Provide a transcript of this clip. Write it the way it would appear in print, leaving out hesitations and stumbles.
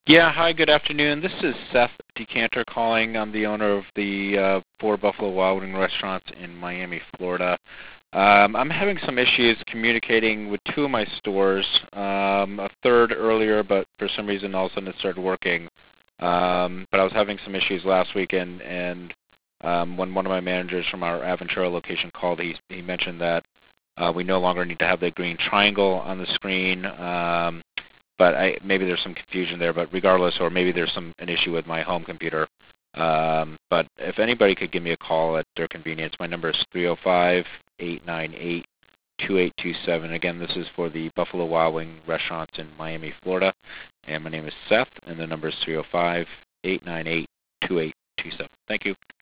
Yeah, hi, good afternoon. This is Seth Decanter calling. I'm the owner of the 4 Buffalo Wild Wing restaurants in Miami, Florida. I'm having some issues communicating with 2 of my stores, a third earlier, but for some reason all of a sudden it started working. But I was having some issues last weekend, and when one of my managers from our Aventura location called, he mentioned that we no longer need to have the green triangle on the screen. But maybe there's some confusion there, but regardless, or maybe there's an issue with my home computer. But if anybody could give me a call at their convenience, my number is 305-898-2827. Again, this is for the Buffalo Wild Wing restaurants in Miami, Florida. And my name is Seth, and the number is 305-898-2827. Thank you.